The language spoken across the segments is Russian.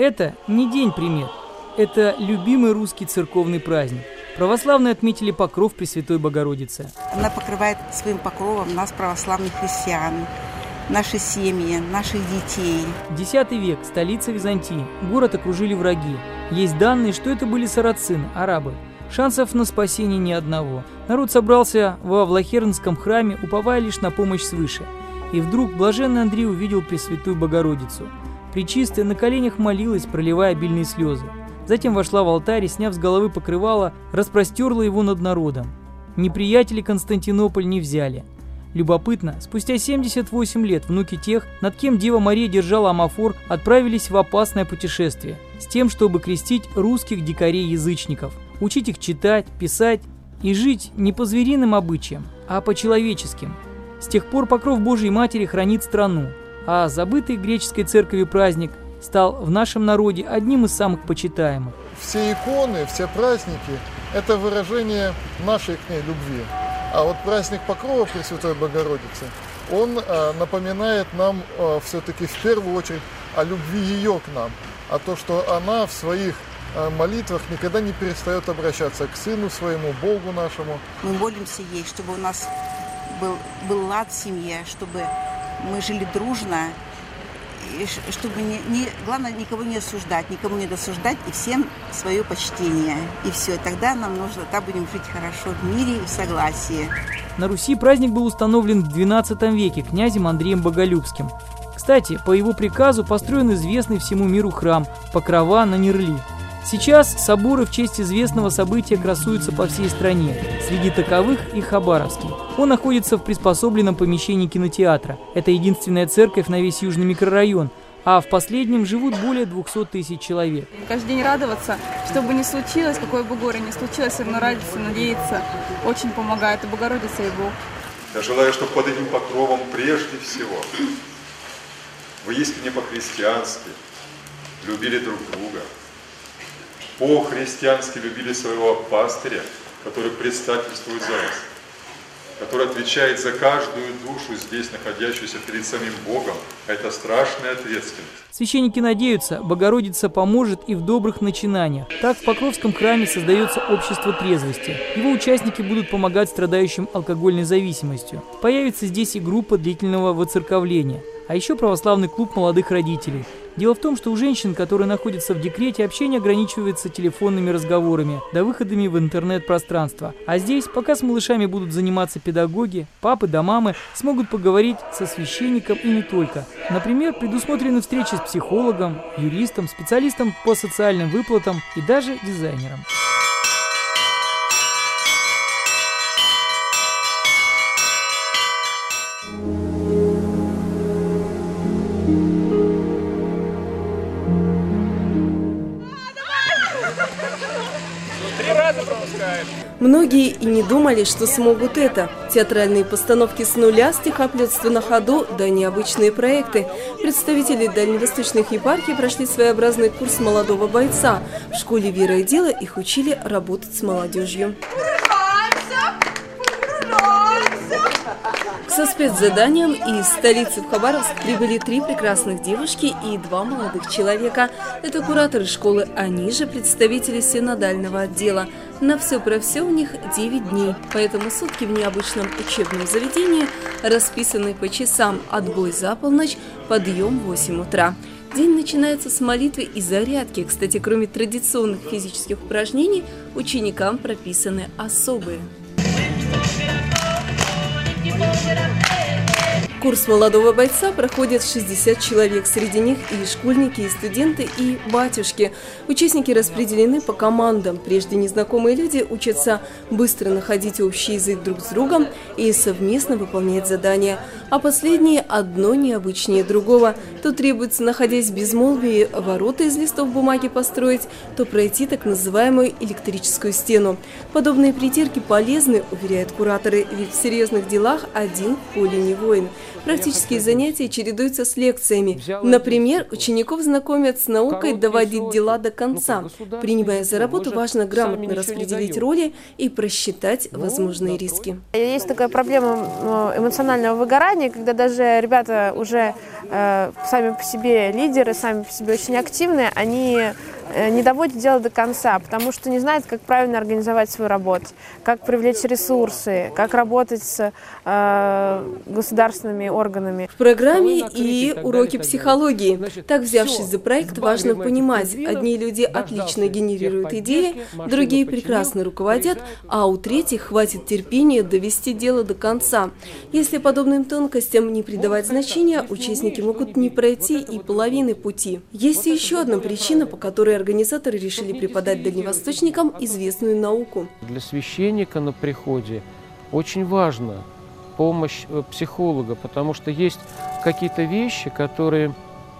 Это не день примет, это любимый русский церковный праздник. Православные отметили покров Пресвятой Богородицы. Она покрывает своим покровом нас, православных христиан, наши семьи, наших детей. X век, столица Византии. Город окружили враги. Есть данные, что это были сарацины, арабы. Шансов на спасение ни одного. Народ собрался во Влахернском храме, уповая лишь на помощь свыше. И вдруг блаженный Андрей увидел Пресвятую Богородицу. Пречистая на коленях молилась, проливая обильные слезы. Затем вошла в алтарь и, сняв с головы покрывало, распростерла его над народом. Неприятели Константинополь не взяли. Любопытно, спустя 78 лет внуки тех, над кем Дева Мария держала амафор, отправились в опасное путешествие с тем, чтобы крестить русских дикарей-язычников, учить их читать, писать и жить не по звериным обычаям, а по человеческим. С тех пор покров Божией Матери хранит страну, а забытый греческой церковью праздник стал в нашем народе одним из самых почитаемых. Все иконы, все праздники – это выражение нашей к ней любви. А вот праздник Покрова Пресвятой Богородицы, он напоминает нам все-таки в первую очередь о любви ее к нам, о том, что она в своих молитвах никогда не перестает обращаться к Сыну своему, Богу нашему. Мы молимся ей, чтобы у нас был лад в семье, чтобы мы жили дружно, и чтобы главное никого не осуждать, никому не досуждать, и всем свое почтение. И все, тогда так будем жить хорошо в мире и в согласии. На Руси праздник был установлен в XII веке князем Андреем Боголюбским. Кстати, по его приказу построен известный всему миру храм Покрова на Нерли. Сейчас соборы в честь известного события красуются по всей стране. Среди таковых и Хабаровский. Он находится в приспособленном помещении кинотеатра. Это единственная церковь на весь южный микрорайон, а в последнем живут более 200 тысяч человек. Каждый день радоваться, что бы ни случилось, какое бы горе ни случилось, все равно радоваться, надеяться. Очень помогает и Богородица, и Бог. Я желаю, чтобы под этим покровом прежде всего вы искренне по-христиански любили друг друга, по-христиански любили своего пастыря, который предстательствует за вас, который отвечает за каждую душу здесь, находящуюся перед самим Богом. Это страшная ответственность. Священники надеются, Богородица поможет и в добрых начинаниях. Так в Покровском храме создается общество трезвости. Его участники будут помогать страдающим алкогольной зависимостью. Появится здесь и группа длительного воцерковления, а еще православный клуб молодых родителей. Дело в том, что у женщин, которые находятся в декрете, общение ограничивается телефонными разговорами да выходами в интернет-пространство. А здесь, пока с малышами будут заниматься педагоги, папы да мамы смогут поговорить со священником и не только. Например, предусмотрены встречи с психологом, юристом, специалистом по социальным выплатам и даже дизайнером. Многие и не думали, что смогут это. Театральные постановки с нуля, стихоплетство на ходу, да необычные проекты. Представители дальневосточных епархий прошли своеобразный курс молодого бойца. В школе «Вера и дело» их учили работать с молодежью. Со спецзаданием из столицы в Хабаровск прибыли 3 прекрасных девушки и 2 молодых человека. Это кураторы школы, они же представители синодального отдела. На все про все у них 9 дней, поэтому сутки в необычном учебном заведении расписаны по часам: отбой за полночь, подъем в 8 утра. День начинается с молитвы и зарядки. Кстати, кроме традиционных физических упражнений, ученикам прописаны особые. Курс молодого бойца проходит 60 человек. Среди них и школьники, и студенты, и батюшки. Участники распределены по командам. Прежде незнакомые люди учатся быстро находить общий язык друг с другом и совместно выполнять задания. А последние одно необычнее другого. То требуется, находясь в безмолвии, ворота из листов бумаги построить, то пройти так называемую электрическую стену. Подобные притирки полезны, уверяют кураторы, ведь в серьезных делах один в поле не воин. Практические занятия чередуются с лекциями. Например, учеников знакомят с наукой доводить дела до конца. Принимая за работу, важно грамотно распределить роли и просчитать возможные риски. Есть такая проблема эмоционального выгорания, когда даже ребята уже сами по себе лидеры, сами по себе очень активные, они не доводят дело до конца, потому что не знают, как правильно организовать свою работу, как привлечь ресурсы, как работать с государственными органами. В программе и уроки психологии. Так, взявшись за проект, важно понимать, одни люди отлично генерируют идеи, другие прекрасно руководят, а у третьих хватит терпения довести дело до конца. Если подобным тонкостям не придавать значения, участники могут не пройти и половины пути. Есть и еще одна причина, по которой организаторы решили преподать дальневосточникам известную науку. Для священника на приходе очень важна помощь психолога, потому что есть какие-то вещи, которые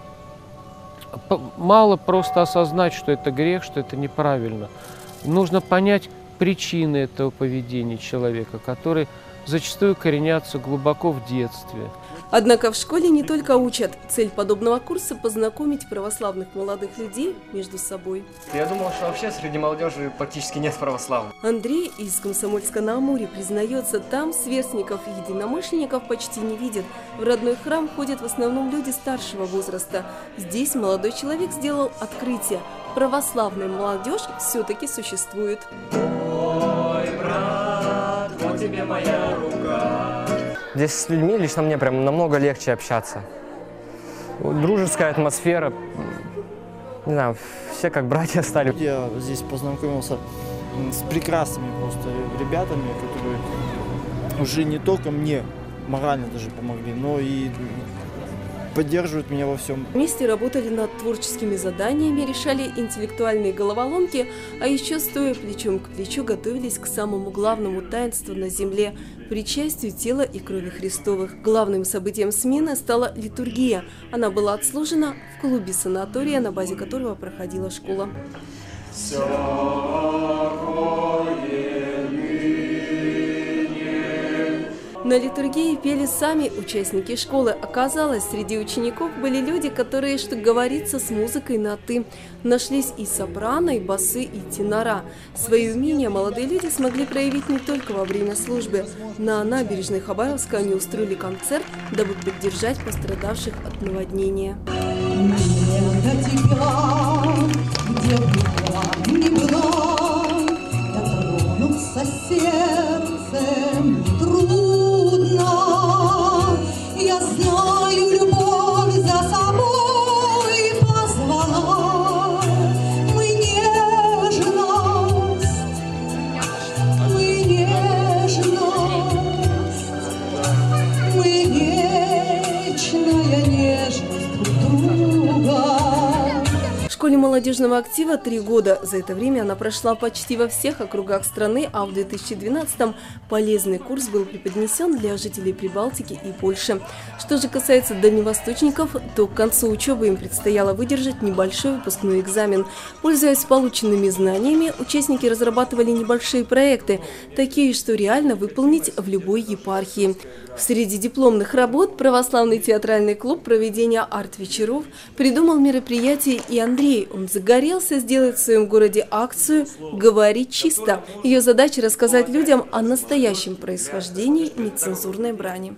мало просто осознать, что это грех, что это неправильно. Нужно понять причины этого поведения человека, которые зачастую коренятся глубоко в детстве. Однако в школе не только учат. Цель подобного курса – познакомить православных молодых людей между собой. Я думал, что вообще среди молодежи практически нет православных. Андрей из Комсомольска-на-Амуре признается, там сверстников и единомышленников почти не видят. В родной храм ходят в основном люди старшего возраста. Здесь молодой человек сделал открытие. Православная молодежь все-таки существует. Ой, брат, вот тебе моя рука. Здесь с людьми лично мне прям намного легче общаться. Дружеская атмосфера, не знаю, все как братья стали. Я здесь познакомился с прекрасными просто ребятами, которые уже не только мне морально даже помогли, но и поддерживают меня во всем. Вместе работали над творческими заданиями, решали интеллектуальные головоломки, а еще, стоя плечом к плечу, готовились к самому главному таинству на земле – причастию тела и крови Христовых. Главным событием смены стала литургия. Она была отслужена в клубе санатория, на базе которого проходила школа. На литургии пели сами участники школы. Оказалось, среди учеников были люди, которые, что говорится, с музыкой на «ты». Нашлись и сопрано, и басы, и тенора. Свои умения молодые люди смогли проявить не только во время службы. На набережной Хабаровска они устроили концерт, дабы поддержать пострадавших от наводнения. Я знаю, любовь за собой позвала. Мы нежность, мы вечная нежность друг друга. В школе молодежного актива 3 года. За это время она прошла почти во всех округах страны, а в 2012-м полезный курс был преподнесен для жителей Прибалтики и Польши. Что же касается дальневосточников, то к концу учебы им предстояло выдержать небольшой выпускной экзамен. Пользуясь полученными знаниями, участники разрабатывали небольшие проекты, такие, что реально выполнить в любой епархии. Среди дипломных работ православный театральный клуб проведения арт-вечеров придумал мероприятие и Андрей. Он загорелся сделать в своем городе акцию «Говори чисто». Ее задача – рассказать людям о настоящем происхождении нецензурной брани.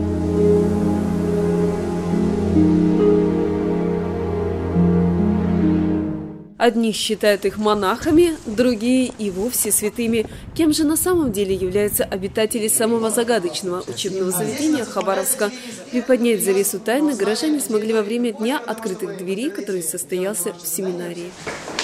Одни считают их монахами, другие и вовсе святыми. Кем же на самом деле являются обитатели самого загадочного учебного заведения Хабаровска? Приподнять завесу тайны горожане смогли во время дня открытых дверей, который состоялся в семинарии.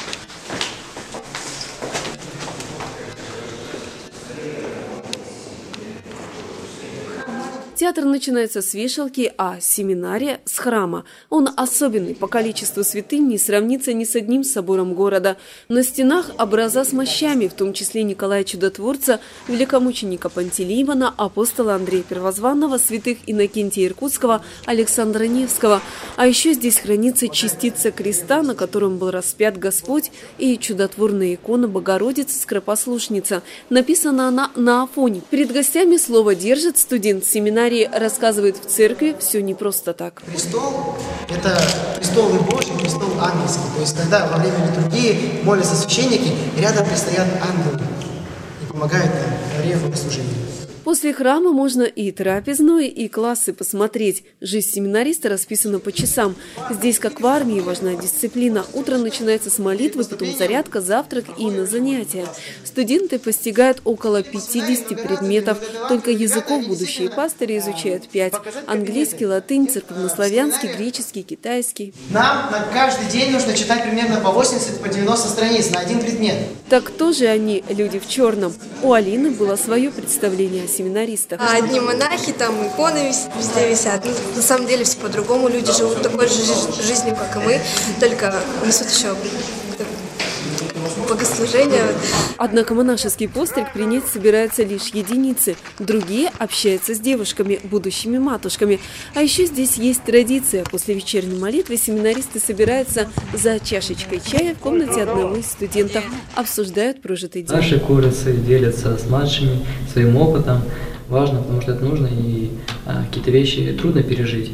Театр начинается с вешалки, а семинария – с храма. Он особенный, по количеству святынь не сравнится ни с одним собором города. На стенах образа с мощами, в том числе Николая Чудотворца, великомученика Пантелеимона, апостола Андрея Первозванного, святых Иннокентия Иркутского, Александра Невского. А еще здесь хранится частица креста, на котором был распят Господь, и чудотворная икона Богородицы-Скоропослушница. Написана она на афоне. Перед гостями слово держит студент семинарии семинарии, рассказывает, в церкви все не просто так. Престол – это престол и Божий, престол ангельский. То есть, когда во время литургии молятся священники, рядом стоят ангелы и помогают нам во время богослужения. После храма можно и трапезную, и классы посмотреть. Жизнь семинариста расписана по часам. Здесь, как в армии, важна дисциплина. Утро начинается с молитвы, потом зарядка, завтрак и на занятия. Студенты постигают около 50 предметов. Только языков будущие пастыри изучают 5. Английский, латынь, церковнославянский, греческий, китайский. Нам на каждый день нужно читать примерно по 80-90 страниц на один предмет. Так кто же они, люди в черном? У Алины было свое представление о семинаристах. Одни монахи, там иконы везде висят. Ну, на самом деле все по-другому. Люди живут такой же жизнью, как и мы, только несут еще богослужения. Однако монашеский постриг принять собираются лишь единицы. Другие общаются с девушками, будущими матушками. А еще здесь есть традиция. После вечерней молитвы семинаристы собираются за чашечкой чая в комнате одного из студентов. Обсуждают прожитый день. Наши курицы делятся с младшими своим опытом. Важно, потому что это нужно, и какие-то вещи трудно пережить.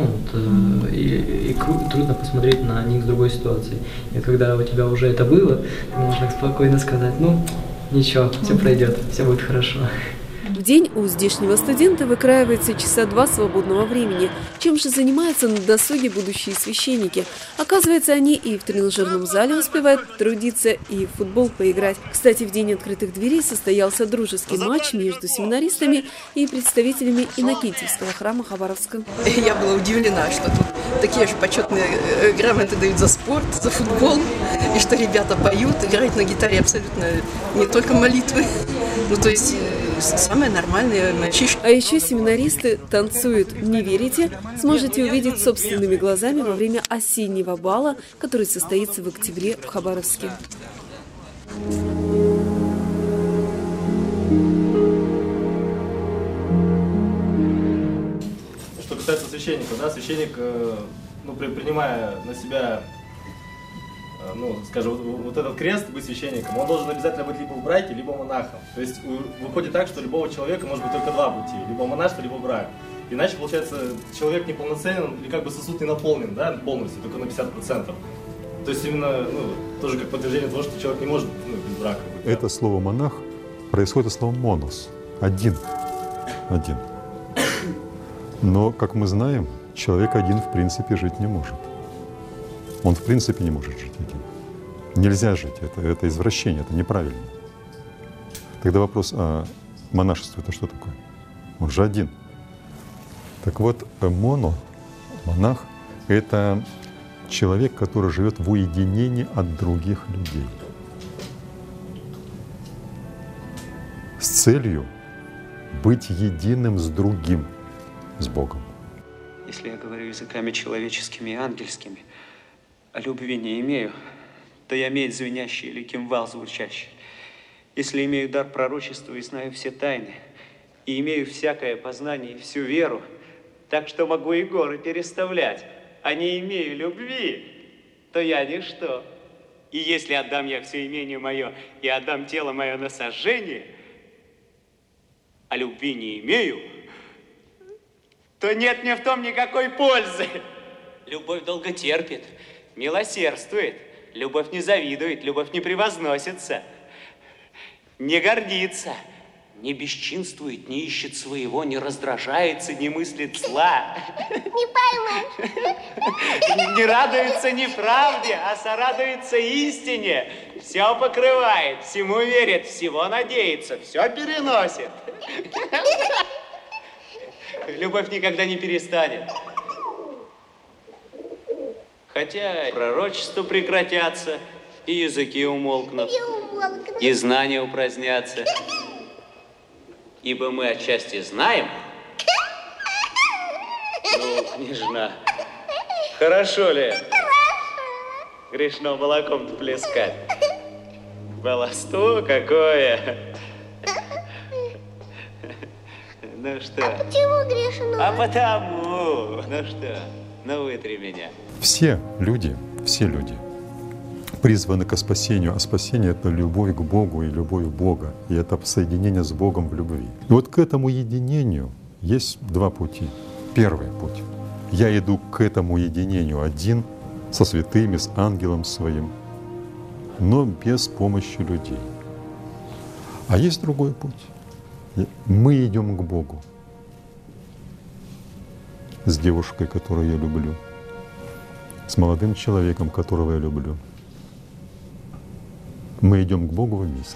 И трудно посмотреть на них с другой ситуации. И когда у тебя уже это было, ты можешь спокойно сказать, ничего, все пройдет, все будет хорошо. В день у здешнего студента выкраивается часа 2 свободного времени. Чем же занимаются на досуге будущие священники? Оказывается, они и в тренажерном зале успевают трудиться, и в футбол поиграть. Кстати, в день открытых дверей состоялся дружеский матч между семинаристами и представителями Иннокентьевского храма Хабаровска. Я была удивлена, что тут такие же почетные грамоты дают за спорт, за футбол, и что ребята поют, играют на гитаре абсолютно не только молитвы. То есть самое нормальное мальчишки. А еще семинаристы танцуют. Не верите? Сможете увидеть собственными глазами во время осеннего бала, который состоится в октябре в Хабаровске. Что касается священника, священник, принимая на себя, скажем, вот этот крест, быть священником, он должен обязательно быть либо в браке, либо монахом. То есть выходит так, что любого человека может быть только 2 пути, либо монашество, либо брак. Иначе, получается, человек неполноценен или как бы сосуд не наполнен, полностью, только на 50%. То есть именно, тоже как подтверждение того, что человек не может без брака. Это слово «монах» происходит от слова «монос» – один. Но, как мы знаем, человек один в принципе жить не может. Он в принципе не может жить один. Нельзя жить, это извращение, это неправильно. Тогда вопрос, а монашество это что такое? Он же один. Так вот, монах – это человек, который живет в уединении от других людей. С целью быть единым с другим, с Богом. Если я говорю языками человеческими и ангельскими, а любви не имею, то я медь звенящая или кимвал звучащий. Если имею дар пророчества и знаю все тайны, и имею всякое познание и всю веру, так что могу и горы переставлять, а не имею любви, то я ничто. И если отдам я все имение мое и отдам тело мое на сожжение, а любви не имею, то нет мне в том никакой пользы. Любовь долго терпит, милосердствует, любовь не завидует, любовь не превозносится, не гордится, не бесчинствует, не ищет своего, не раздражается, не мыслит зла. Не пойму. Не радуется неправде, а сорадуется истине. Все покрывает, всему верит, всего надеется, все переносит. Любовь никогда не перестанет. Хотя пророчества прекратятся, и языки умолкнут, и знания упразднятся. Ибо мы отчасти знаем. Княжна, хорошо ли? Грешно молоком-то плескать. Баловство какое! Ну что? А почему грешно? А потому! Ну что? Вытри меня. Все люди призваны к спасению, а спасение — это любовь к Богу и любовь Бога, и это соединение с Богом в любви. И вот к этому единению Есть два пути. Первый путь. Я иду к этому единению один, со святыми, с ангелом своим, но без помощи людей. А есть другой путь. Мы идем к Богу с девушкой, которую я люблю, с молодым человеком, которого я люблю. Мы идем к Богу вместе.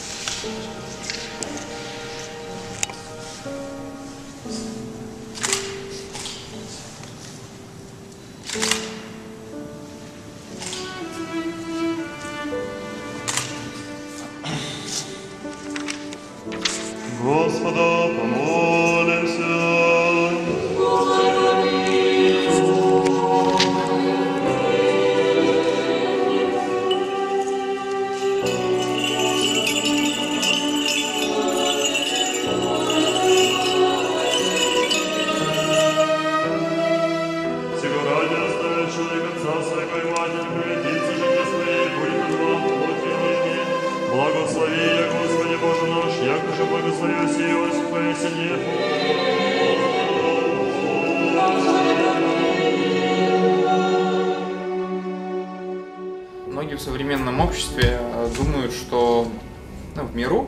Господа, помолимся. Сего ради оставит человек отца своего и матери, превратится жизни своей, будет от вам плоти ныне. Благослови, я, Господи Боже наш, яко же благословил сей Иосифа и Синефу. Многие в современном обществе думают, что в миру,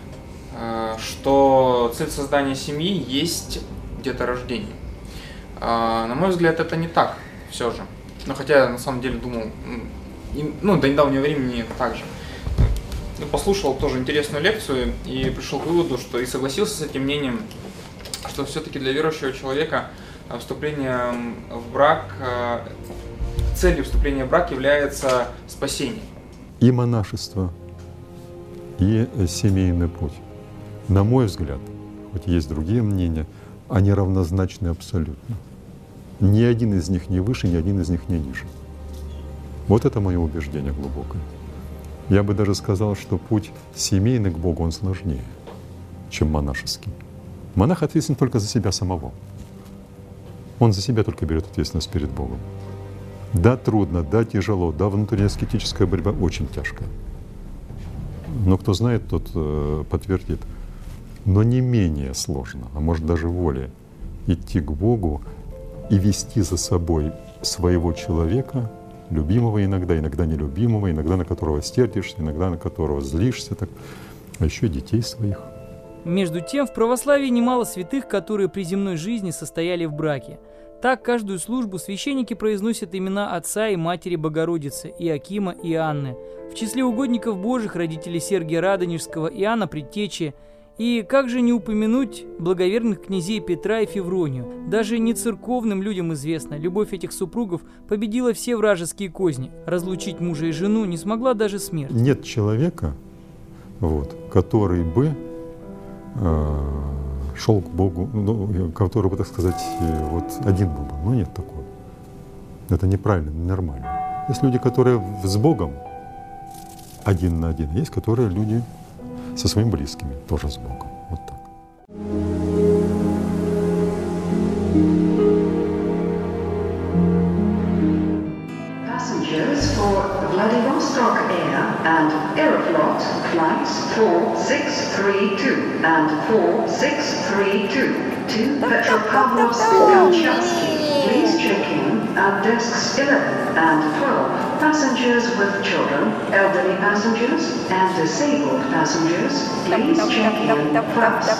что цель создания семьи есть деторождение. На мой взгляд, это не так все же. Но хотя я на самом деле думал, до недавнего времени так же. Послушал тоже интересную лекцию и пришел к выводу, что и согласился с этим мнением, что все-таки для верующего человека вступление в брак, целью вступления в брак является спасение. И монашество, и семейный путь. На мой взгляд, хоть есть другие мнения, они равнозначны абсолютно. Ни один из них не выше, ни один из них не ниже. Вот это мое убеждение глубокое. Я бы даже сказал, что путь семейный к Богу, он сложнее, чем монашеский. Монах ответственен только за себя самого. Он за себя только берет ответственность перед Богом. Да, трудно, да, тяжело, да, внутренняя аскетическая борьба очень тяжкая. Но кто знает, тот подтвердит. Но не менее сложно, а может даже более, идти к Богу и вести за собой своего человека, любимого иногда, иногда нелюбимого, иногда на которого сердишься, иногда на которого злишься, так, а еще и детей своих. Между тем, в православии немало святых, которые при земной жизни состояли в браке. Так, каждую службу священники произносят имена отца и матери Богородицы, Иакима и Анны. В числе угодников Божьих родители Сергия Радонежского, Иоанна Предтечи. И как же не упомянуть благоверных князей Петра и Февронию? Даже не церковным людям известно, любовь этих супругов победила все вражеские козни. Разлучить мужа и жену не смогла даже смерть. Нет человека, который бы шел к Богу, который бы, так сказать, один был бы. Но нет такого. Это неправильно, ненормально. Есть люди, которые с Богом один на один, есть которые люди со своими близкими, тоже с Богом. Вот так. Passengers for Vladivostok Air and Aeroflot flights 4632 and 4632 to Petropavlovsk-Kamchatsky. Please check in at desks 11 and 12. Passengers with children, elderly passengers, and disabled passengers, please check in first.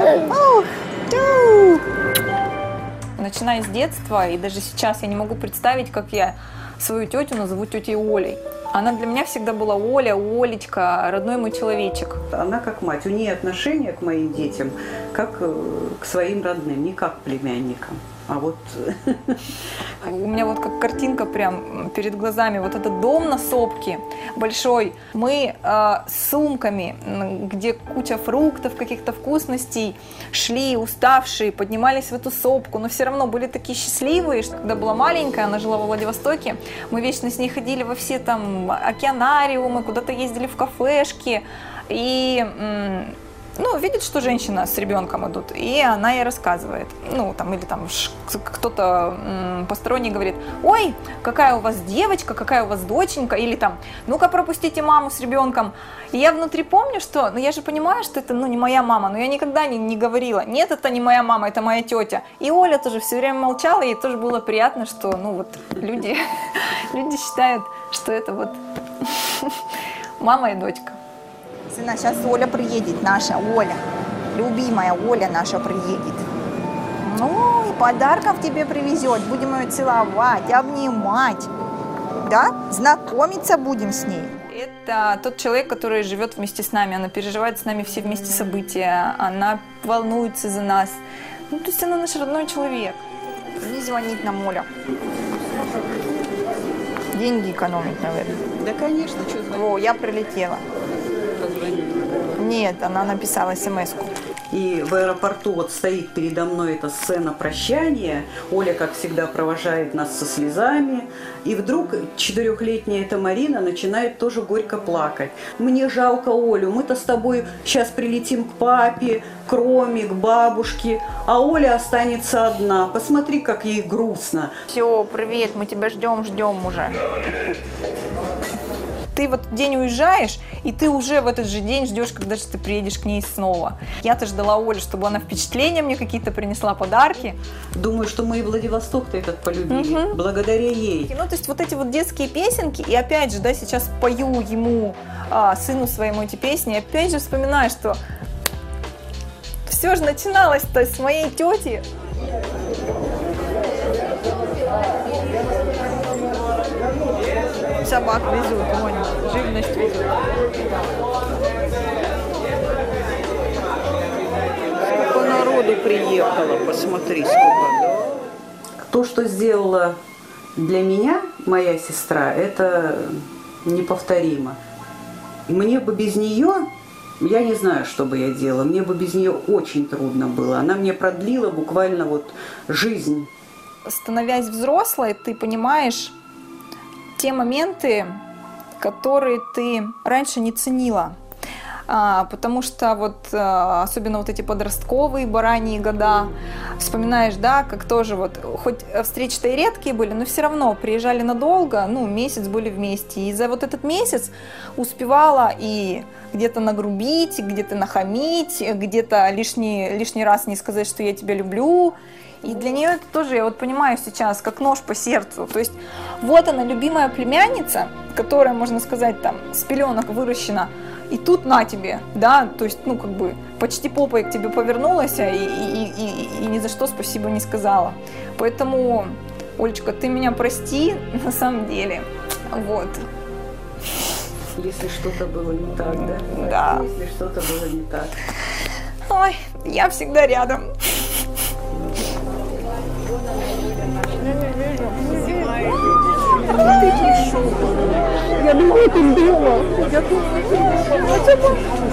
Начиная с детства, и даже сейчас я не могу представить, как я свою тетю назову тетей Олей. Она для меня всегда была Оля, Олечка, родной мой человечек. Она как мать. У нее отношение к моим детям как к своим родным, не как к племянникам. А вот... У меня вот как картинка прям перед глазами. Вот этот дом на сопке большой. Мы с сумками, где куча фруктов, каких-то вкусностей, шли уставшие, поднимались в эту сопку. Но все равно были такие счастливые, что когда была маленькая, она жила во Владивостоке, мы вечно с ней ходили во все там океанариумы, куда-то ездили в кафешки. И ну, видит, что женщина с ребенком идут, и она ей рассказывает. Ну, там, или там кто-то посторонний говорит: ой, какая у вас девочка, какая у вас доченька, или там, ну-ка пропустите маму с ребенком. И я внутри помню, что, ну, я же понимаю, что это, ну, не моя мама, но я никогда не говорила: нет, это не моя мама, это моя тетя. И Оля тоже все время молчала, ей тоже было приятно, что, ну, вот люди считают, что это вот мама и дочка. Сына, сейчас Оля приедет, наша Оля, любимая Оля наша приедет. Ну, и подарков тебе привезет, будем ее целовать, обнимать, да, знакомиться будем с ней. Это тот человек, который живет вместе с нами, она переживает с нами все вместе события, она волнуется за нас. Ну, то есть она наш родной человек. Не звонит нам Оля. Деньги экономить, наверное. Да, конечно, что звонить. О, я прилетела. Нет, она написала смс-ку. И в аэропорту вот стоит передо мной эта сцена прощания. Оля, как всегда, провожает нас со слезами. И вдруг 4-летняя эта Марина начинает тоже горько плакать. Мне жалко Олю, мы-то с тобой сейчас прилетим к папе, к Роме, к бабушке, а Оля останется одна. Посмотри, как ей грустно. Все, привет, мы тебя ждем уже. Ты вот день уезжаешь, и ты уже в этот же день ждешь, когда же ты приедешь к ней снова. Я-то ждала Олю, чтобы она впечатления мне какие-то принесла, подарки. Думаю, что мы и Владивосток-то этот полюбили, благодаря ей. Ну, то есть вот эти вот детские песенки, и опять же, да, сейчас пою ему, сыну своему эти песни, и опять же вспоминаю, что все же начиналось-то с моей тети. Собак везут, вон, живность везут. Сколько народу приехало, посмотри, сколько, да? То, что сделала для меня моя сестра, это неповторимо. Мне бы без нее, я не знаю, что бы я делала, мне бы без нее очень трудно было. Она мне продлила буквально вот жизнь. Становясь взрослой, ты понимаешь те моменты, которые ты раньше не ценила. Потому что вот особенно вот эти подростковые бараньи года, вспоминаешь, да, как тоже вот, хоть встречи-то и редкие были, но все равно приезжали надолго, ну, месяц были вместе. И за вот этот месяц успевала и где-то нагрубить, где-то нахамить, где-то лишний раз не сказать, что я тебя люблю. И для нее это тоже, я вот понимаю сейчас, как нож по сердцу. То есть вот она, любимая племянница, которая, можно сказать, там, с пеленок выращена, и тут на тебе, да, то есть, ну, как бы, почти попой к тебе повернулась и ни за что спасибо не сказала. Поэтому, Олечка, ты меня прости, на самом деле, вот. Если что-то было не так, да? Да. Если что-то было не так. Ой, я всегда рядом. Ты пришел. Я думала, ты дома. Я думала, ты дома.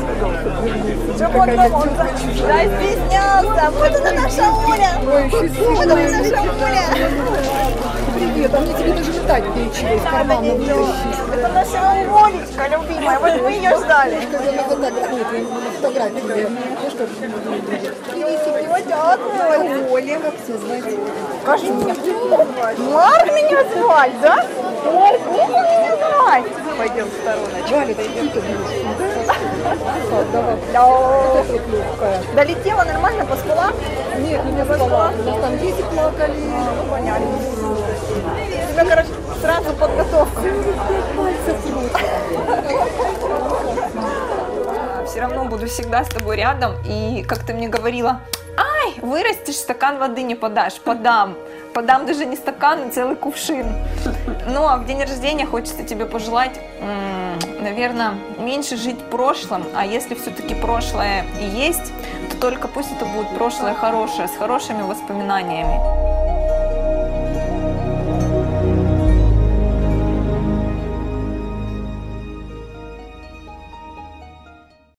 Да, стеснялся. Вот это наша Оля. Ой, счастливая. Вот это наша Оля. Привет, а мне тебе даже ждать нечего из кармана вытащить. Это наша Олечка, любимая. Вот мы ее ждали. На фотографии. Ну что, Оля. как все звать? Скажи мне. Марк меня звать, да? Марк меня звать. Пойдем в стороночку. Валя, ты Долетела нормально, поспала? Нет, не поспала. У нас там дети плакали. Ну, понятно. У тебя, короче, сразу подготовка. Все равно буду всегда с тобой рядом. И как ты мне говорила, ай, вырастешь, стакан воды не подашь. Подам. Подам даже не стакан, а целый кувшин. Ну, а в день рождения хочется тебе пожелать, наверное, меньше жить прошлым. А если все-таки прошлое и есть, то только пусть это будет прошлое хорошее, с хорошими воспоминаниями.